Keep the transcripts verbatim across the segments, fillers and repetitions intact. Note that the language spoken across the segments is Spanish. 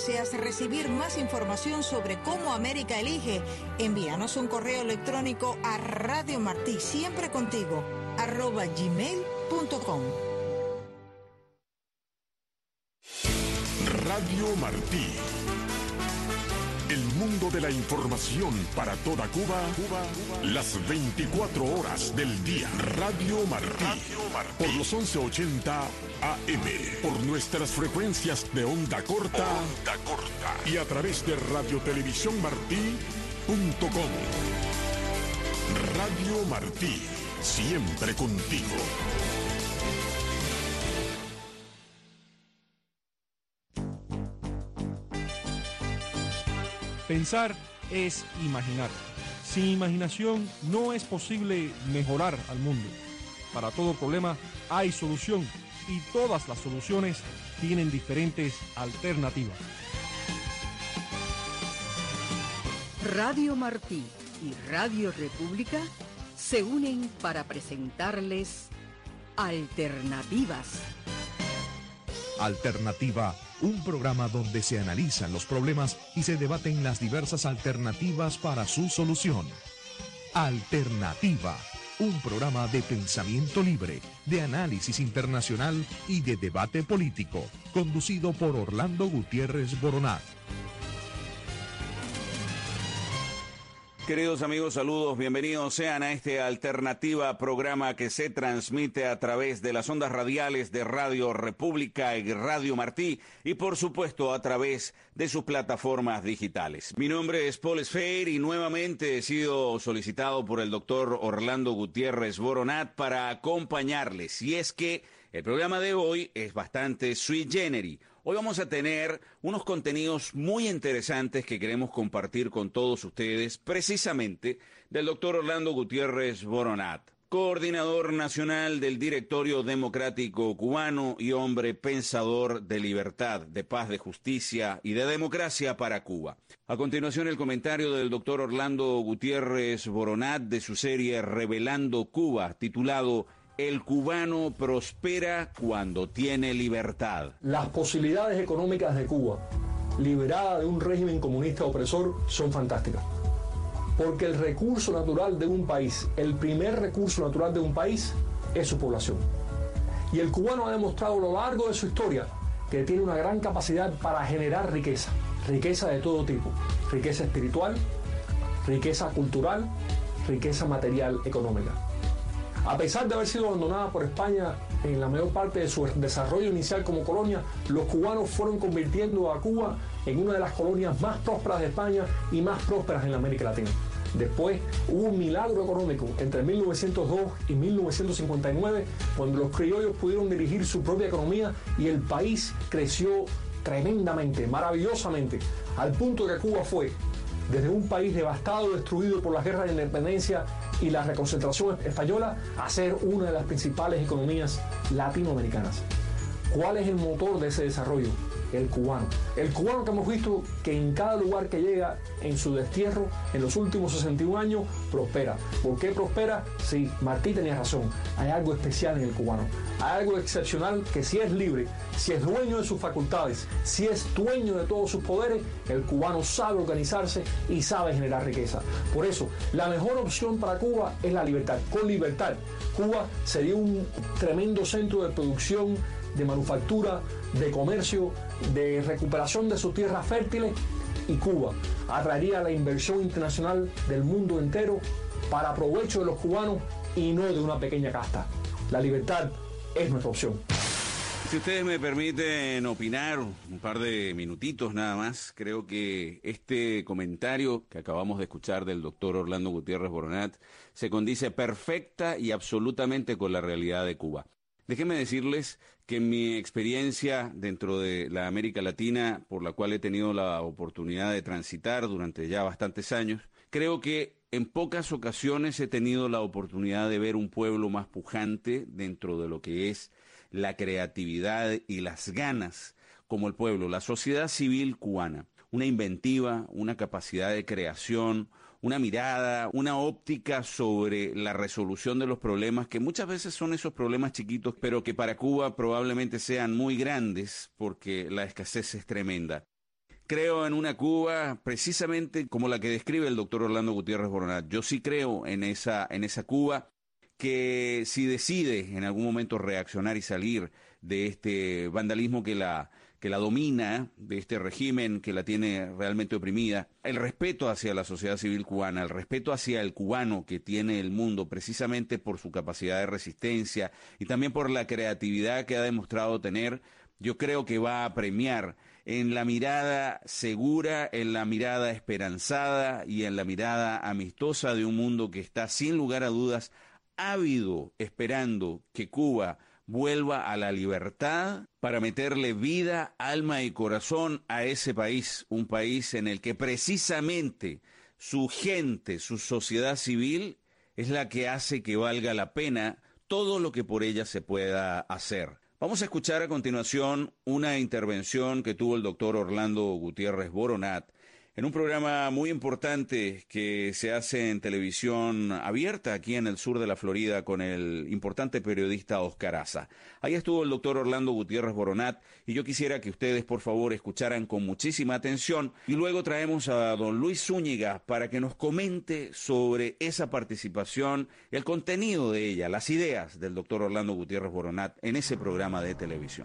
deseas recibir más información sobre cómo América elige, envíanos un correo electrónico a Radio Martí, siempre contigo, arroba gmail punto com. Radio Martí. El mundo de la información para toda Cuba, Cuba, Cuba, las veinticuatro horas del día. Radio Martí. Radio Martí. Por los once ochenta A M. Por nuestras frecuencias de onda corta. Onda corta. Y a través de radio televisión martí punto com. Radio Martí. Siempre contigo. Pensar es imaginar. Sin imaginación no es posible mejorar al mundo. Para todo problema hay solución y todas las soluciones tienen diferentes alternativas. Radio Martí y Radio República se unen para presentarles Alternativas. Alternativa, un programa donde se analizan los problemas y se debaten las diversas alternativas para su solución. Alternativa, un programa de pensamiento libre, de análisis internacional y de debate político, conducido por Orlando Gutiérrez Boronat. Queridos amigos, saludos, bienvenidos sean a este Alternativa, programa que se transmite a través de las ondas radiales de Radio República y Radio Martí y por supuesto a través de sus plataformas digitales. Mi nombre es Paul Sfeir y nuevamente he sido solicitado por el doctor Orlando Gutiérrez Boronat para acompañarles, y es que el programa de hoy es bastante sui generis. Hoy vamos a tener unos contenidos muy interesantes que queremos compartir con todos ustedes, precisamente del doctor Orlando Gutiérrez Boronat, coordinador nacional del Directorio Democrático Cubano y hombre pensador de libertad, de paz, de justicia y de democracia para Cuba. A continuación, el comentario del doctor Orlando Gutiérrez Boronat de su serie Revelando Cuba, titulado El cubano prospera cuando tiene libertad. Las posibilidades económicas de Cuba, liberada de un régimen comunista opresor, son fantásticas. Porque el recurso natural de un país, el primer recurso natural de un país, es su población. Y el cubano ha demostrado a lo largo de su historia que tiene una gran capacidad para generar riqueza. Riqueza de todo tipo. Riqueza espiritual, riqueza cultural, riqueza material económica. A pesar de haber sido abandonada por España en la mayor parte de su desarrollo inicial como colonia, los cubanos fueron convirtiendo a Cuba en una de las colonias más prósperas de España y más prósperas en la América Latina. Después hubo un milagro económico entre mil novecientos dos y mil novecientos cincuenta y nueve, cuando los criollos pudieron dirigir su propia economía y el país creció tremendamente, maravillosamente, al punto que Cuba fue, desde un país devastado, destruido por las guerras de independencia y la reconcentración española, a ser una de las principales economías latinoamericanas. ¿Cuál es el motor de ese desarrollo? El cubano. El cubano que hemos visto que en cada lugar que llega en su destierro, en los últimos sesenta y un años, prospera. ¿Por qué prospera? Sí, Martí tenía razón. Hay algo especial en el cubano. Hay algo excepcional que si es libre, si es dueño de sus facultades, si es dueño de todos sus poderes, el cubano sabe organizarse y sabe generar riqueza. Por eso, la mejor opción para Cuba es la libertad. Con libertad, Cuba sería un tremendo centro de producción, de manufactura, de comercio, de recuperación de sus tierras fértiles, y Cuba atraería la inversión internacional del mundo entero para provecho de los cubanos y no de una pequeña casta. La libertad es nuestra opción. Si ustedes me permiten opinar un par de minutitos nada más, creo que este comentario que acabamos de escuchar del doctor Orlando Gutiérrez Boronat se condice perfecta y absolutamente con la realidad de Cuba. Déjenme decirles que en mi experiencia dentro de la América Latina, por la cual he tenido la oportunidad de transitar durante ya bastantes años, creo que en pocas ocasiones he tenido la oportunidad de ver un pueblo más pujante dentro de lo que es la creatividad y las ganas como el pueblo, la sociedad civil cubana. Una inventiva, una capacidad de creación, una mirada, una óptica sobre la resolución de los problemas, que muchas veces son esos problemas chiquitos, pero que para Cuba probablemente sean muy grandes porque la escasez es tremenda. creo en una Cuba precisamente como la que describe el doctor Orlando Gutiérrez Boronat. Yo sí creo en esa, en esa Cuba que si decide en algún momento reaccionar y salir de este vandalismo que la, que la domina, de este régimen que la tiene realmente oprimida, el respeto hacia la sociedad civil cubana, el respeto hacia el cubano que tiene el mundo precisamente por su capacidad de resistencia y también por la creatividad que ha demostrado tener, yo creo que va a premiar en la mirada segura, en la mirada esperanzada y en la mirada amistosa de un mundo que está sin lugar a dudas ávido, esperando que Cuba vuelva a la libertad para meterle vida, alma y corazón a ese país, un país en el que precisamente su gente, su sociedad civil, es la que hace que valga la pena todo lo que por ella se pueda hacer. Vamos a escuchar a continuación una intervención que tuvo el doctor Orlando Gutiérrez Boronat en un programa muy importante que se hace en televisión abierta aquí en el sur de la Florida con el importante periodista Oscar Aza. Ahí estuvo el doctor Orlando Gutiérrez Boronat y yo quisiera que ustedes por favor escucharan con muchísima atención y luego traemos a don Luis Zúñiga para que nos comente sobre esa participación, el contenido de ella, las ideas del doctor Orlando Gutiérrez Boronat en ese programa de televisión.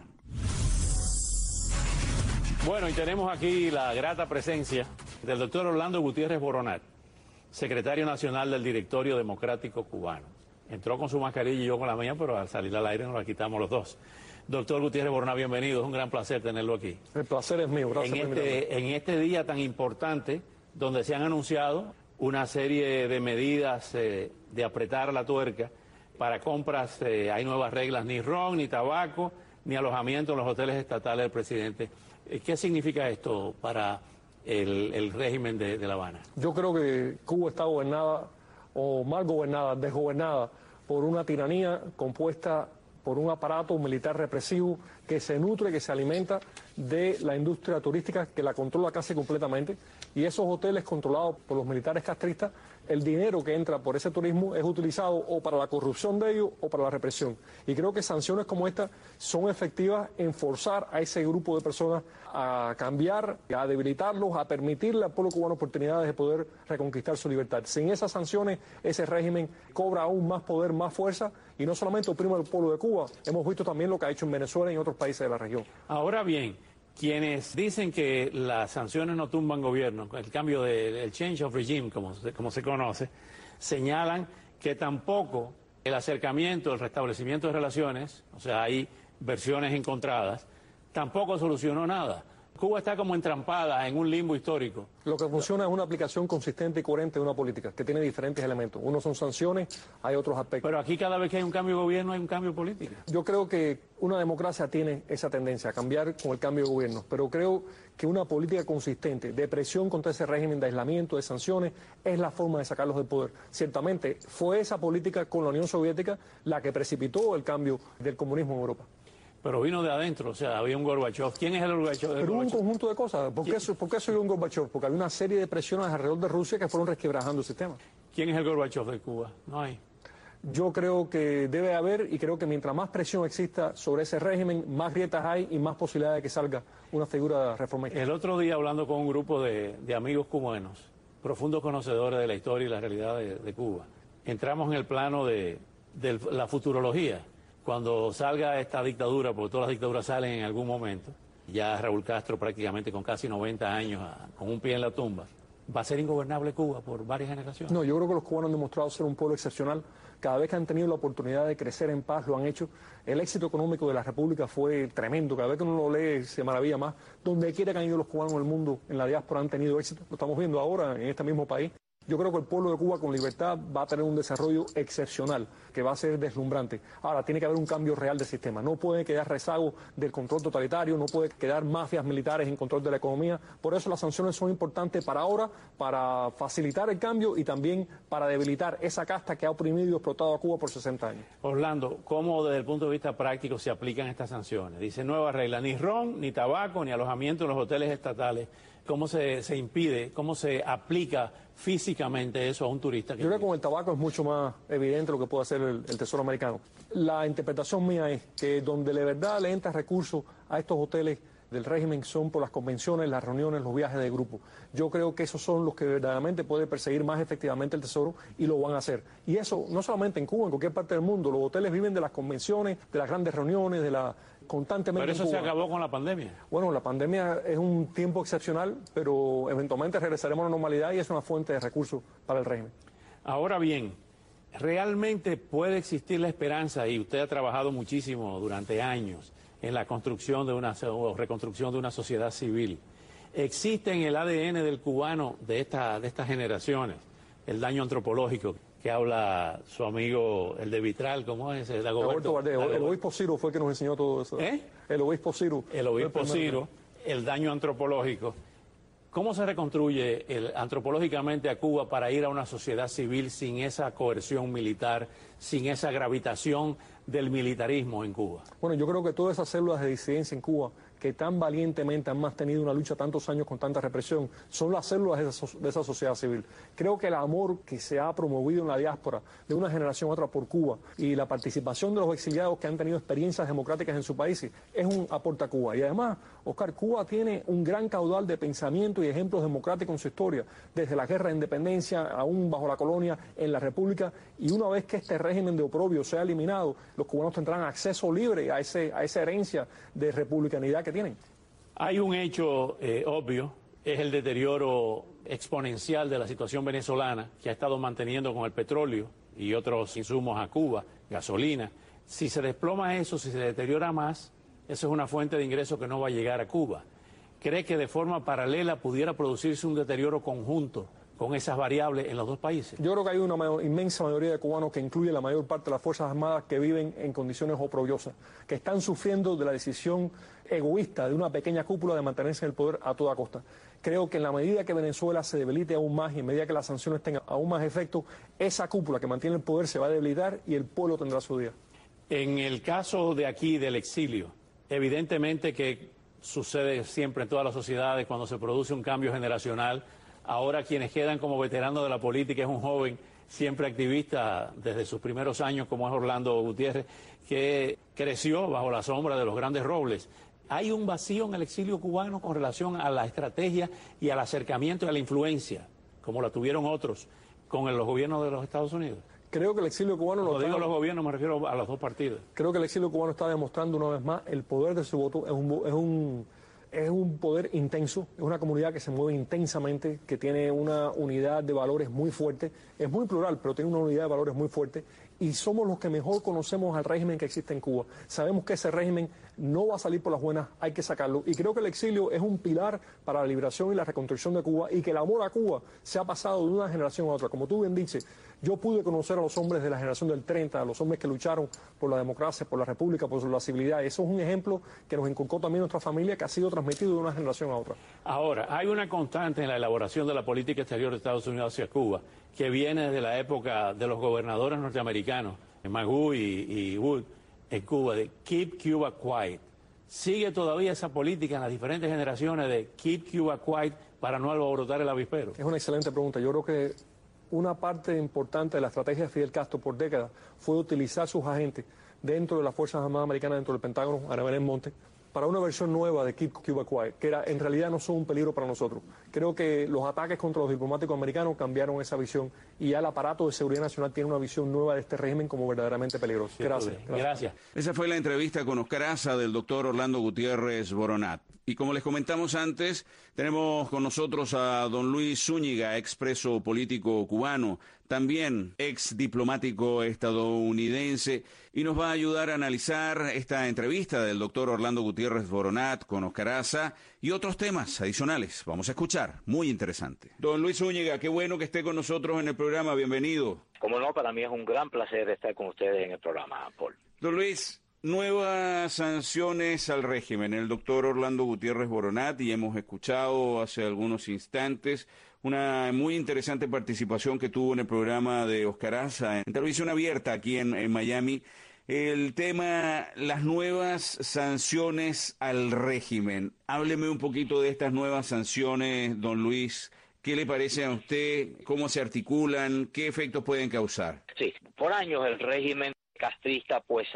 Bueno, y tenemos aquí la grata presencia del doctor Orlando Gutiérrez Boronat, secretario nacional del Directorio Democrático Cubano. Entró con su mascarilla y yo con la mía, pero al salir al aire nos la quitamos los dos. Doctor Gutiérrez Boronat, bienvenido, es un gran placer tenerlo aquí. El placer es mío, gracias en por este, en este día tan importante, donde se han anunciado una serie de medidas eh, de apretar la tuerca para compras, eh, hay nuevas reglas, ni ron, ni tabaco, ni alojamiento en los hoteles estatales del presidente. ¿Qué significa esto para el, el régimen de, de La Habana? Yo creo que Cuba está gobernada, o mal gobernada, desgobernada, por una tiranía compuesta por un aparato militar represivo que se nutre, que se alimenta de la industria turística, que la controla casi completamente, y esos hoteles controlados por los militares castristas, el dinero que entra por ese turismo es utilizado o para la corrupción de ellos o para la represión. Y creo que sanciones como esta son efectivas en forzar a ese grupo de personas a cambiar, a debilitarlos, a permitirle al pueblo cubano oportunidades de poder reconquistar su libertad. Sin esas sanciones, ese régimen cobra aún más poder, más fuerza, y no solamente oprime al pueblo de Cuba, hemos visto también lo que ha hecho en Venezuela y en otros países de la región. Ahora bien, quienes dicen que las sanciones no tumban gobierno, el cambio del change of regime, como se, como se conoce, señalan que tampoco el acercamiento, el restablecimiento de relaciones, o sea, hay versiones encontradas, tampoco solucionó nada. Cuba está como entrampada en un limbo histórico. Lo que funciona es una aplicación consistente y coherente de una política que tiene diferentes elementos. Unos son sanciones, hay otros aspectos. Pero aquí cada vez que hay un cambio de gobierno hay un cambio político. Yo creo que una democracia tiene esa tendencia a cambiar con el cambio de gobierno, pero creo que una política consistente de presión contra ese régimen de aislamiento, de sanciones, es la forma de sacarlos del poder. Ciertamente fue esa política con la Unión Soviética la que precipitó el cambio del comunismo en Europa. Pero vino de adentro, o sea, había un Gorbachev. ¿Quién es el Gorbachev? Pero hubo un conjunto de cosas. ¿Por qué, ¿Por qué soy un Gorbachev? Porque había una serie de presiones alrededor de Rusia que fueron resquebrajando el sistema. ¿Quién es el Gorbachev de Cuba? No hay. Yo creo que debe haber, y creo que mientras más presión exista sobre ese régimen, más grietas hay y más posibilidades de que salga una figura reformista. El otro día, hablando con un grupo de, de amigos cubanos, profundos conocedores de la historia y la realidad de, de Cuba, entramos en el plano de, de la futurología. Cuando salga esta dictadura, porque todas las dictaduras salen en algún momento, ya Raúl Castro prácticamente con casi noventa años, con un pie en la tumba, ¿va a ser ingobernable Cuba por varias generaciones? No, yo creo que los cubanos han demostrado ser un pueblo excepcional. Cada vez que han tenido la oportunidad de crecer en paz, lo han hecho. El éxito económico de la República fue tremendo. Cada vez que uno lo lee, se maravilla más. Donde quiera que han ido los cubanos en el mundo, en la diáspora, han tenido éxito. Lo estamos viendo ahora en este mismo país. Yo creo que el pueblo de Cuba con libertad va a tener un desarrollo excepcional, que va a ser deslumbrante. Ahora, tiene que haber un cambio real del sistema. No puede quedar rezago del control totalitario, no puede quedar mafias militares en control de la economía. Por eso las sanciones son importantes para ahora, para facilitar el cambio y también para debilitar esa casta que ha oprimido y explotado a Cuba por sesenta años. Orlando, ¿cómo desde el punto de vista práctico se aplican estas sanciones? Dice nueva regla, ni ron, ni tabaco, ni alojamiento en los hoteles estatales. ¿Cómo se, se impide, cómo se aplica físicamente eso a un turista? Que Yo creo que con el tabaco es mucho más evidente lo que puede hacer el, el Tesoro americano. La interpretación mía es que donde de verdad le entra recursos a estos hoteles del régimen son por las convenciones, las reuniones, los viajes de grupo. Yo creo que esos son los que verdaderamente pueden perseguir más efectivamente el tesoro y lo van a hacer. Y eso no solamente en Cuba, en cualquier parte del mundo. Los hoteles viven de las convenciones, de las grandes reuniones, de la constantemente. Pero eso en Cuba. se acabó con la pandemia. Bueno, la pandemia es un tiempo excepcional, pero eventualmente regresaremos a la normalidad y es una fuente de recursos para el régimen. Ahora bien, realmente puede existir la esperanza, y usted ha trabajado muchísimo durante años en la construcción de una o reconstrucción de una sociedad civil. Existe en el A D N del cubano de, esta, de estas generaciones el daño antropológico que habla su amigo, el de Vitral, ¿cómo es? El, Dagoberto Bardeo. El obispo Ciro fue el que nos enseñó todo eso. ¿Eh? El obispo Ciro. El obispo Ciro, el daño antropológico. ¿Cómo se reconstruye el, antropológicamente a Cuba para ir a una sociedad civil sin esa coerción militar, sin esa gravitación del militarismo en Cuba? Bueno, yo creo que todas esas células de disidencia en Cuba que tan valientemente han mantenido una lucha tantos años con tanta represión, son las células de esa, de esa sociedad civil. Creo que el amor que se ha promovido en la diáspora de una generación a otra por Cuba y la participación de los exiliados que han tenido experiencias democráticas en su país es un aporte a Cuba. Y además, Oscar, Cuba tiene un gran caudal de pensamiento y ejemplos democráticos en su historia, desde la guerra de independencia, aún bajo la colonia, en la República, y una vez que este régimen de oprobio sea eliminado, los cubanos tendrán acceso libre a, ese, a esa herencia de republicanidad que tienen. Hay un hecho eh, obvio, es el deterioro exponencial de la situación venezolana que ha estado manteniendo con el petróleo y otros insumos a Cuba, gasolina. Si se desploma eso, si se deteriora más, eso es una fuente de ingresos que no va a llegar a Cuba. ¿Cree que de forma paralela pudiera producirse un deterioro conjunto con esas variables en los dos países? Yo creo que hay una mayor, inmensa mayoría de cubanos, que incluye la mayor parte de las Fuerzas Armadas, que viven en condiciones oprobiosas, que están sufriendo de la decisión egoísta de una pequeña cúpula de mantenerse en el poder a toda costa. Creo que en la medida que Venezuela se debilite aún más y en medida que las sanciones tengan aún más efecto, esa cúpula que mantiene el poder se va a debilitar y el pueblo tendrá su día. En el caso de aquí del exilio, evidentemente que sucede siempre en todas las sociedades cuando se produce un cambio generacional. Ahora quienes quedan como veteranos de la política es un joven siempre activista desde sus primeros años, como es Orlando Gutiérrez, que creció bajo la sombra de los grandes robles. Hay un vacío en el exilio cubano con relación a la estrategia y al acercamiento y a la influencia, como la tuvieron otros con los gobiernos de los Estados Unidos. Creo que el exilio cubano... Cuando lo digo está... los gobiernos me refiero a los dos partidos. Creo que el exilio cubano está demostrando una vez más el poder de su voto. Es un, es un, es un poder intenso, es una comunidad que se mueve intensamente, que tiene una unidad de valores muy fuerte. Es muy plural, pero tiene una unidad de valores muy fuerte. Y somos los que mejor conocemos al régimen que existe en Cuba. Sabemos que ese régimen no va a salir por las buenas, hay que sacarlo. Y creo que el exilio es un pilar para la liberación y la reconstrucción de Cuba, y que el amor a Cuba se ha pasado de una generación a otra. Como tú bien dices, yo pude conocer a los hombres de la generación del treinta, a los hombres que lucharon por la democracia, por la república, por la civilidad. Eso es un ejemplo que nos inculcó también nuestra familia, que ha sido transmitido de una generación a otra. Ahora, hay una constante en la elaboración de la política exterior de Estados Unidos hacia Cuba, que viene desde la época de los gobernadores norteamericanos, Magoo y, y Wood, en Cuba, de Keep Cuba Quiet. ¿Sigue todavía esa política en las diferentes generaciones de Keep Cuba Quiet para no alborotar el avispero? Es una excelente pregunta. Yo creo que una parte importante de la estrategia de Fidel Castro por décadas fue utilizar sus agentes dentro de las Fuerzas Armadas Americanas, dentro del Pentágono, a Belén Monte, para una versión nueva de Keep Cuba Quiet, que era, en realidad no son un peligro para nosotros. Creo que los ataques contra los diplomáticos americanos cambiaron esa visión, y ya el aparato de seguridad nacional tiene una visión nueva de este régimen como verdaderamente peligroso. Sí, gracias, gracias. Gracias. Esa fue la entrevista con Oscar Aza del doctor Orlando Gutiérrez Boronat. Y como les comentamos antes, tenemos con nosotros a don Luis Zúñiga, expreso político cubano, también ex diplomático estadounidense, y nos va a ayudar a analizar esta entrevista del doctor Orlando Gutiérrez Boronat con Oscar Aza y otros temas adicionales. Vamos a escuchar, muy interesante. Don Luis Zúñiga, qué bueno que esté con nosotros en el programa, bienvenido. Como no, para mí es un gran placer estar con ustedes en el programa, Paul. Don Luis, nuevas sanciones al régimen. El doctor Orlando Gutiérrez Boronat, y hemos escuchado hace algunos instantes una muy interesante participación que tuvo en el programa de Oscar Aza, en televisión abierta aquí en, en Miami, el tema, las nuevas sanciones al régimen. Hábleme un poquito de estas nuevas sanciones, don Luis. ¿Qué le parece a usted? ¿Cómo se articulan? ¿Qué efectos pueden causar? Sí, por años el régimen castrista pues ha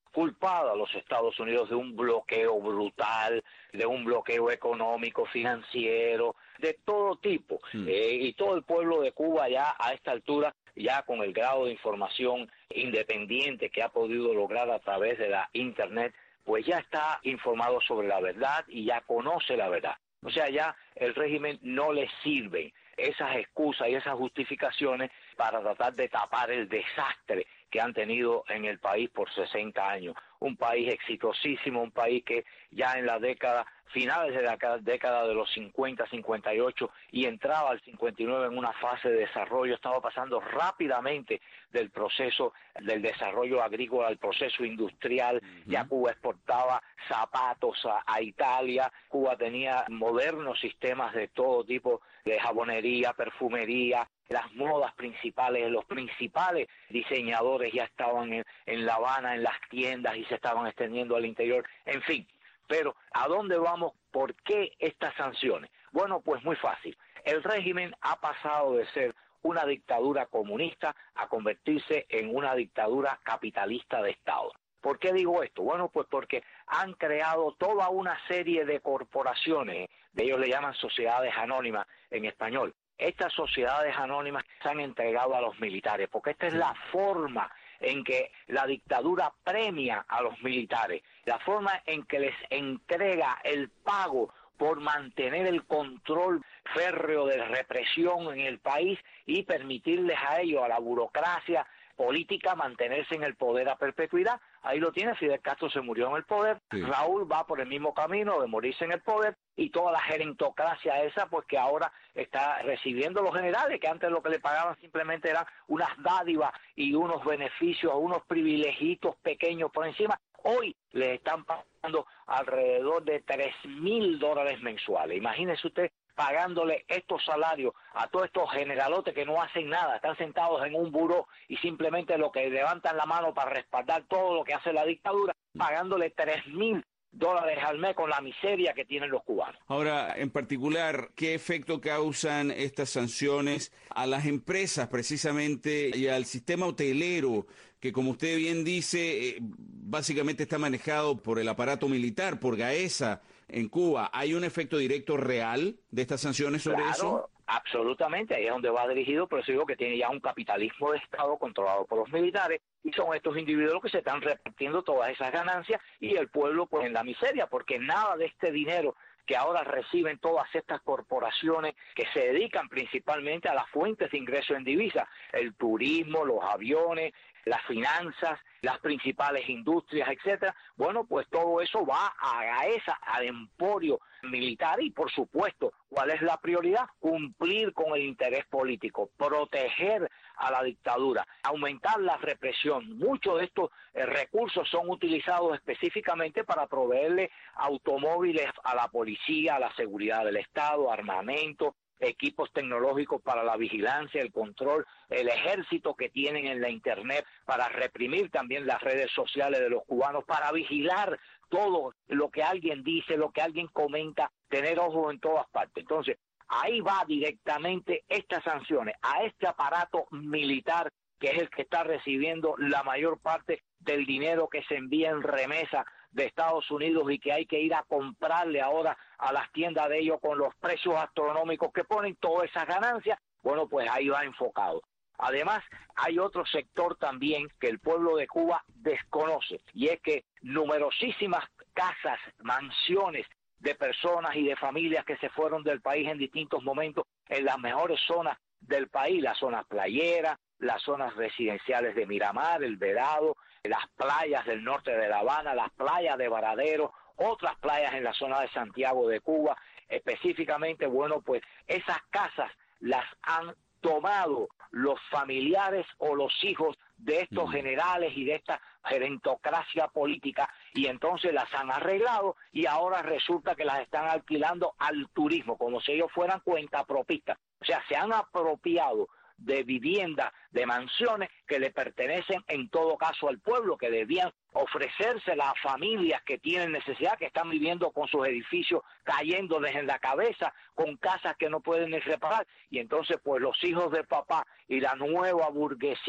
culpado a los Estados Unidos de un bloqueo brutal, de un bloqueo económico, financiero, de todo tipo. Mm. Eh, y todo el pueblo de Cuba ya a esta altura, ya con el grado de información independiente que ha podido lograr a través de la Internet, pues ya está informado sobre la verdad y ya conoce la verdad. O sea, ya el régimen no le sirven esas excusas y esas justificaciones para tratar de tapar el desastre que han tenido en el país por sesenta años. Un país exitosísimo, un país que ya en la década, finales de la década de los cincuenta, cincuenta y ocho y entraba al cincuenta y nueve en una fase de desarrollo, estaba pasando rápidamente del proceso del desarrollo agrícola al proceso industrial. Uh-huh. Ya Cuba exportaba zapatos a, a Italia, Cuba tenía modernos sistemas de todo tipo de jabonería, perfumería, las modas principales, los principales diseñadores ya estaban en, en La Habana, en las tiendas y se estaban extendiendo al interior, en fin. Pero, ¿a dónde vamos? ¿Por qué estas sanciones? Bueno, pues muy fácil. El régimen ha pasado de ser una dictadura comunista a convertirse en una dictadura capitalista de Estado. ¿Por qué digo esto? Bueno, pues porque han creado toda una serie de corporaciones, de ellos le llaman sociedades anónimas en español. Estas sociedades anónimas se han entregado a los militares, porque esta es la forma en que la dictadura premia a los militares, la forma en que les entrega el pago por mantener el control férreo de represión en el país y permitirles a ellos, a la burocracia política, mantenerse en el poder a perpetuidad. Ahí lo tiene, Fidel Castro se murió en el poder, sí. Raúl va por el mismo camino de morirse en el poder, y toda la gerontocracia esa, pues que ahora está recibiendo los generales, que antes lo que le pagaban simplemente eran unas dádivas y unos beneficios, unos privilegios pequeños por encima. Hoy les están pagando alrededor de tres mil dólares mensuales. Imagínese usted pagándole estos salarios a todos estos generalotes que no hacen nada, están sentados en un buró y simplemente lo que levantan la mano para respaldar todo lo que hace la dictadura, pagándole tres mil dólares al mes con la miseria que tienen los cubanos. Ahora, en particular, ¿qué efecto causan estas sanciones a las empresas precisamente y al sistema hotelero, que como usted bien dice, eh, básicamente está manejado por el aparato militar, por Gaesa en Cuba? ¿Hay un efecto directo real de estas sanciones sobre claro, eso? Absolutamente, ahí es donde va dirigido, pero eso digo que tiene ya un capitalismo de Estado controlado por los militares, y son estos individuos los que se están repartiendo todas esas ganancias y el pueblo pues en la miseria, porque nada de este dinero que ahora reciben todas estas corporaciones que se dedican principalmente a las fuentes de ingreso en divisa, el turismo, los aviones, las finanzas, las principales industrias, etcétera. Bueno, pues todo eso va a esa, al emporio militar y, por supuesto, ¿cuál es la prioridad? Cumplir con el interés político, proteger a la dictadura, aumentar la represión. Muchos de estos eh, recursos son utilizados específicamente para proveerle automóviles a la policía, a la seguridad del Estado, armamento, equipos tecnológicos para la vigilancia, el control, el ejército que tienen en la Internet para reprimir también las redes sociales de los cubanos, para vigilar todo lo que alguien dice, lo que alguien comenta, tener ojos en todas partes. Entonces, ahí va directamente estas sanciones, a este aparato militar que es el que está recibiendo la mayor parte del dinero que se envía en remesa de Estados Unidos y que hay que ir a comprarle ahora a las tiendas de ellos con los precios astronómicos que ponen todas esas ganancias. Bueno, pues ahí va enfocado. Además, hay otro sector también que el pueblo de Cuba desconoce, y es que numerosísimas casas, mansiones de personas y de familias que se fueron del país en distintos momentos en las mejores zonas del país, las zonas playeras, las zonas residenciales de Miramar, El Vedado, las playas del norte de La Habana, las playas de Varadero, otras playas en la zona de Santiago de Cuba, específicamente, bueno, pues esas casas las han tomado los familiares o los hijos de estos mm. generales y de esta gerontocracia política, y entonces las han arreglado y ahora resulta que las están alquilando al turismo, como si ellos fueran cuentapropistas. O sea, se han apropiado de viviendas, de mansiones que le pertenecen en todo caso al pueblo, que debían ofrecerse a familias que tienen necesidad, que están viviendo con sus edificios cayéndoles en la cabeza, con casas que no pueden ni reparar, y entonces pues los hijos del papá y la nueva burguesía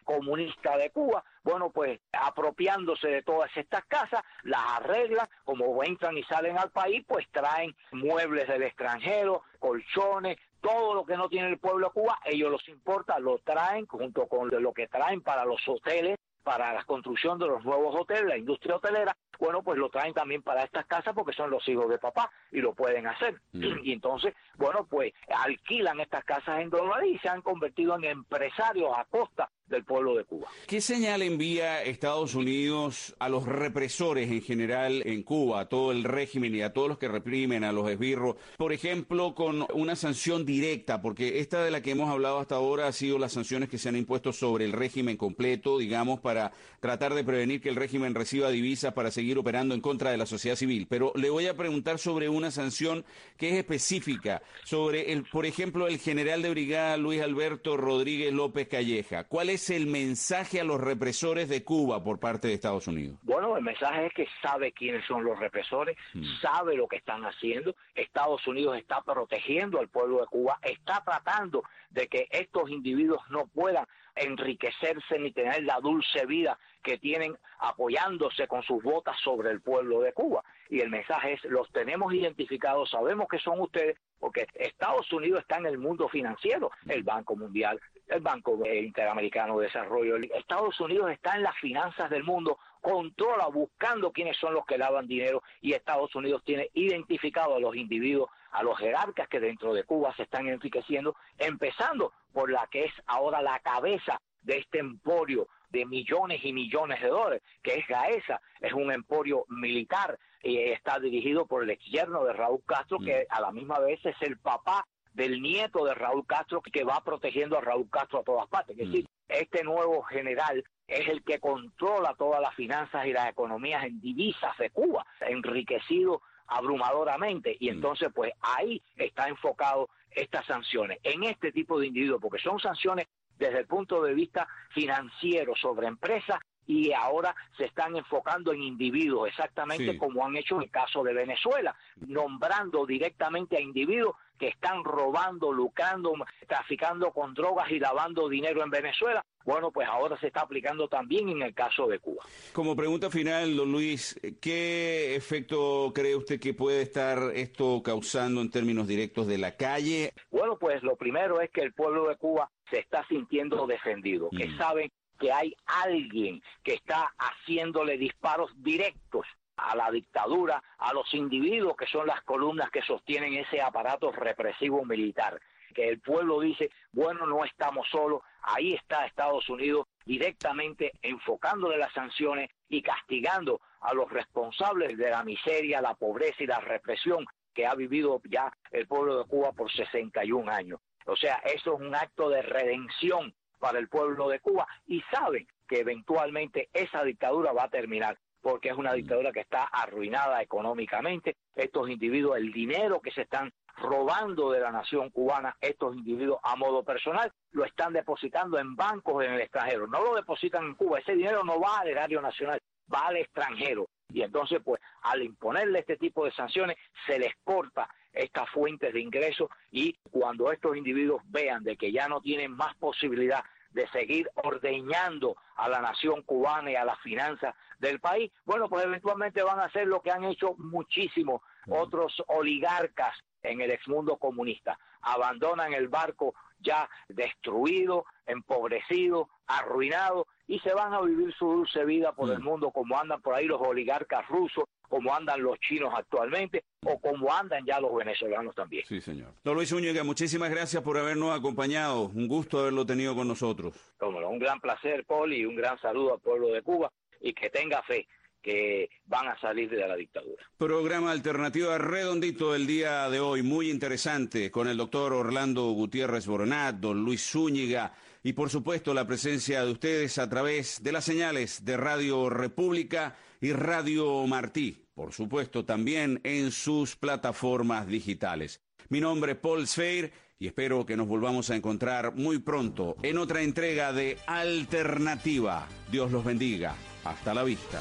comunista de Cuba, bueno, pues apropiándose de todas estas casas, las arreglan, como entran y salen al país, pues traen muebles del extranjero, colchones, todo lo que no tiene el pueblo de Cuba, ellos los importan, lo traen junto con lo que traen para los hoteles, para la construcción de los nuevos hoteles, la industria hotelera, bueno, pues lo traen también para estas casas porque son los hijos de papá y lo pueden hacer. Mm. Y entonces, bueno, pues alquilan estas casas en dólares y se han convertido en empresarios a costa del pueblo de Cuba. ¿Qué señal envía Estados Unidos a los represores en general en Cuba, a todo el régimen y a todos los que reprimen, a los esbirros? Por ejemplo, con una sanción directa, porque esta de la que hemos hablado hasta ahora ha sido las sanciones que se han impuesto sobre el régimen completo, digamos, para tratar de prevenir que el régimen reciba divisas para seguir operando en contra de la sociedad civil. Pero le voy a preguntar sobre una sanción que es específica, sobre, el, por ejemplo, el general de brigada Luis Alberto Rodríguez López Calleja. ¿Cuál es el mensaje a los represores de Cuba por parte de Estados Unidos? Bueno, el mensaje es que sabe quiénes son los represores, mm. sabe lo que están haciendo. Estados Unidos está protegiendo al pueblo de Cuba, está tratando de que estos individuos no puedan enriquecerse ni tener la dulce vida que tienen apoyándose con sus botas sobre el pueblo de Cuba. Y el mensaje es, los tenemos identificados, sabemos que son ustedes, porque Estados Unidos está en el mundo financiero, el Banco Mundial, el Banco Interamericano de Desarrollo. Estados Unidos está en las finanzas del mundo, controla, buscando quiénes son los que lavan dinero, y Estados Unidos tiene identificado a los individuos, a los jerarcas que dentro de Cuba se están enriqueciendo, empezando por la que es ahora la cabeza de este emporio de millones y millones de dólares, que es Gaesa, es un emporio militar y está dirigido por el ex yerno de Raúl Castro, que a la misma vez es el papá del nieto de Raúl Castro, que va protegiendo a Raúl Castro a todas partes. Es decir, este nuevo general es el que controla todas las finanzas y las economías en divisas de Cuba, enriquecido abrumadoramente, y entonces pues ahí está enfocado estas sanciones, en este tipo de individuos, porque son sanciones desde el punto de vista financiero sobre empresas, y ahora se están enfocando en individuos, exactamente sí. como han hecho en el caso de Venezuela, nombrando directamente a individuos que están robando, lucrando, traficando con drogas y lavando dinero en Venezuela. Bueno, pues ahora se está aplicando también en el caso de Cuba. Como pregunta final, don Luis, ¿qué efecto cree usted que puede estar esto causando en términos directos de la calle? Bueno, pues lo primero es que el pueblo de Cuba se está sintiendo defendido, mm. que saben que hay alguien que está haciéndole disparos directos a la dictadura, a los individuos que son las columnas que sostienen ese aparato represivo militar, que el pueblo dice, bueno, no estamos solos, ahí está Estados Unidos directamente enfocándole las sanciones y castigando a los responsables de la miseria, la pobreza y la represión que ha vivido ya el pueblo de Cuba por sesenta y un años. O sea, eso es un acto de redención para el pueblo de Cuba, y saben que eventualmente esa dictadura va a terminar, porque es una dictadura que está arruinada económicamente. Estos individuos, el dinero que se están robando de la nación cubana, estos individuos a modo personal, lo están depositando en bancos en el extranjero. No lo depositan en Cuba, ese dinero no va al erario nacional, va al extranjero. Y entonces, pues, al imponerle este tipo de sanciones, se les corta estas fuentes de ingresos, y cuando estos individuos vean de que ya no tienen más posibilidad de seguir ordeñando a la nación cubana y a las finanzas del país, bueno, pues eventualmente van a hacer lo que han hecho muchísimos otros oligarcas en el exmundo comunista. Abandonan el barco ya destruido, empobrecido, arruinado, y se van a vivir su dulce vida por el mundo, como andan por ahí los oligarcas rusos, como andan los chinos actualmente, o como andan ya los venezolanos también. Sí, señor. Don Luis Zúñiga, muchísimas gracias por habernos acompañado. Un gusto haberlo tenido con nosotros. Cómo no, un gran placer, Paul, y un gran saludo al pueblo de Cuba, y que tenga fe que van a salir de la dictadura. Programa Alternativa redondito el día de hoy, muy interesante, con el doctor Orlando Gutiérrez Boronat, don Luis Zúñiga, y por supuesto la presencia de ustedes a través de las señales de Radio República y Radio Martí, por supuesto también en sus plataformas digitales. Mi nombre es Paul Sfeir y espero que nos volvamos a encontrar muy pronto en otra entrega de Alternativa. Dios los bendiga. Hasta la vista.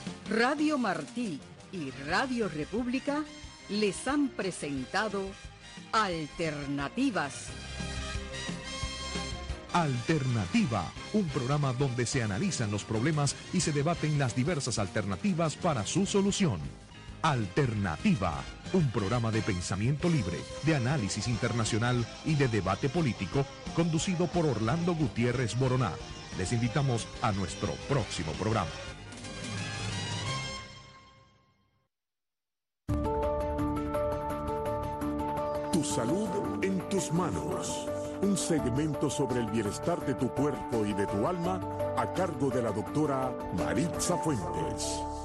Radio Martí y Radio República les han presentado Alternativas. Alternativa, un programa donde se analizan los problemas y se debaten las diversas alternativas para su solución. Alternativa, un programa de pensamiento libre, de análisis internacional y de debate político, conducido por Orlando Gutiérrez Boroná. Les invitamos a nuestro próximo programa. Tu salud en tus manos. Un segmento sobre el bienestar de tu cuerpo y de tu alma a cargo de la doctora Maritza Fuentes.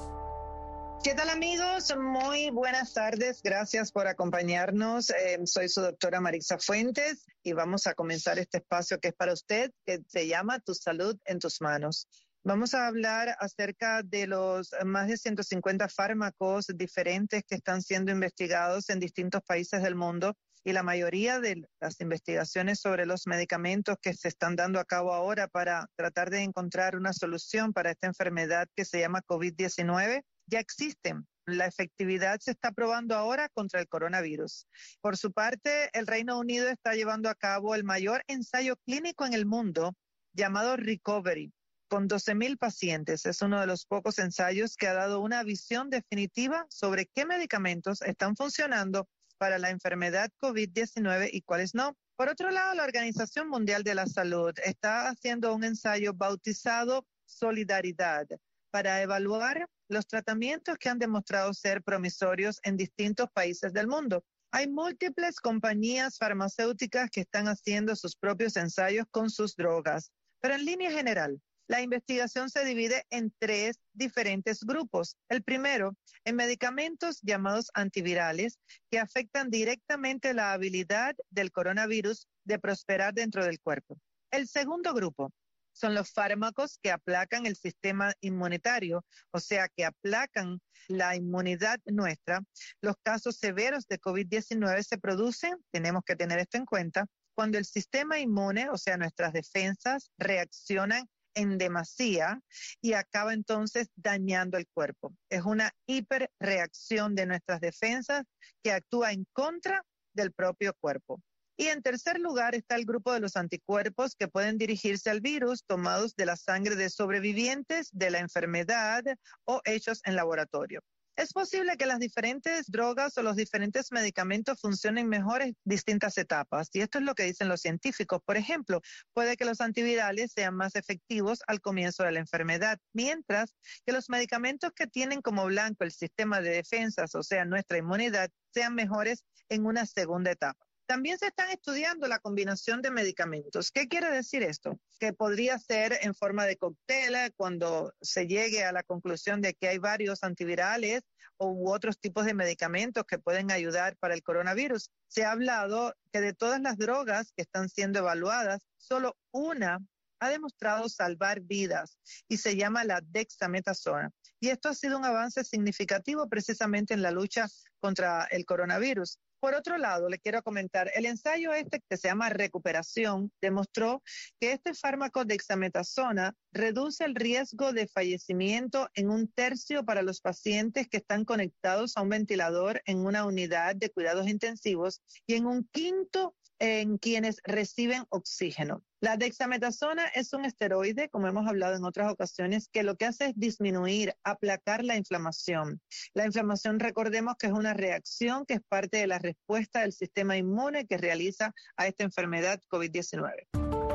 ¿Qué tal, amigos? Muy buenas tardes. Gracias por acompañarnos. Eh, soy su doctora Maritza Fuentes y vamos a comenzar este espacio que es para usted, que se llama Tu salud en tus manos. Vamos a hablar acerca de los más de ciento cincuenta fármacos diferentes que están siendo investigados en distintos países del mundo, y la mayoría de las investigaciones sobre los medicamentos que se están dando a cabo ahora para tratar de encontrar una solución para esta enfermedad que se llama COVID diecinueve ya existen. La efectividad se está probando ahora contra el coronavirus. Por su parte, el Reino Unido está llevando a cabo el mayor ensayo clínico en el mundo llamado Recovery, con doce mil pacientes. Es uno de los pocos ensayos que ha dado una visión definitiva sobre qué medicamentos están funcionando para la enfermedad COVID diecinueve y cuáles no. Por otro lado, la Organización Mundial de la Salud está haciendo un ensayo bautizado Solidaridad para evaluar los tratamientos que han demostrado ser promisorios en distintos países del mundo. Hay múltiples compañías farmacéuticas que están haciendo sus propios ensayos con sus drogas, pero en línea general, la investigación se divide en tres diferentes grupos. El primero, en medicamentos llamados antivirales que afectan directamente la habilidad del coronavirus de prosperar dentro del cuerpo. El segundo grupo son los fármacos que aplacan el sistema inmunitario, o sea, que aplacan la inmunidad nuestra. Los casos severos de COVID diecinueve se producen, tenemos que tener esto en cuenta, cuando el sistema inmune, o sea, nuestras defensas, reaccionan en demasía y acaba entonces dañando el cuerpo. Es una hiperreacción de nuestras defensas que actúa en contra del propio cuerpo. Y en tercer lugar está el grupo de los anticuerpos que pueden dirigirse al virus tomados de la sangre de sobrevivientes de la enfermedad o hechos en laboratorio. Es posible que las diferentes drogas o los diferentes medicamentos funcionen mejor en distintas etapas, y esto es lo que dicen los científicos. Por ejemplo, puede que los antivirales sean más efectivos al comienzo de la enfermedad, mientras que los medicamentos que tienen como blanco el sistema de defensas, o sea, nuestra inmunidad, sean mejores en una segunda etapa. También se están estudiando la combinación de medicamentos. ¿Qué quiere decir esto? Que podría ser en forma de cóctel cuando se llegue a la conclusión de que hay varios antivirales u otros tipos de medicamentos que pueden ayudar para el coronavirus. Se ha hablado que de todas las drogas que están siendo evaluadas, solo una ha demostrado salvar vidas y se llama la dexametasona. Y esto ha sido un avance significativo precisamente en la lucha contra el coronavirus. Por otro lado, le quiero comentar, el ensayo este que se llama Recuperación demostró que este fármaco dexametasona reduce el riesgo de fallecimiento en un tercio para los pacientes que están conectados a un ventilador en una unidad de cuidados intensivos y en un quinto en quienes reciben oxígeno. La dexametasona es un esteroide, como hemos hablado en otras ocasiones, que lo que hace es disminuir, aplacar la inflamación. La inflamación, recordemos que es una reacción que es parte de la respuesta del sistema inmune que realiza a esta enfermedad COVID diecinueve.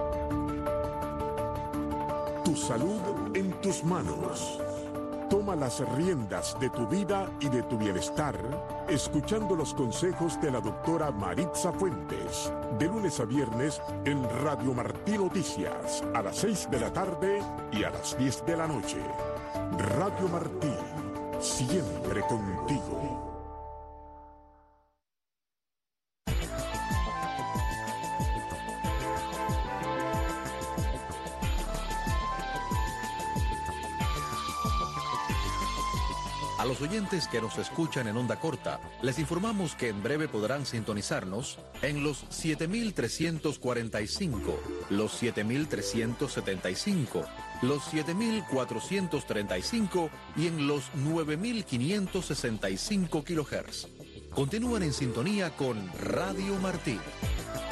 Tu salud en tus manos. Toma las riendas de tu vida y de tu bienestar, escuchando los consejos de la doctora Maritza Fuentes, de lunes a viernes en Radio Martí Noticias, a las seis de la tarde y a las diez de la noche. Radio Martí, siempre contigo. A los oyentes que nos escuchan en onda corta, les informamos que en breve podrán sintonizarnos en los siete mil trescientos cuarenta y cinco, los siete mil trescientos setenta y cinco, los siete mil cuatrocientos treinta y cinco y en los nueve mil quinientos sesenta y cinco kilohertz. Continúan en sintonía con Radio Martí.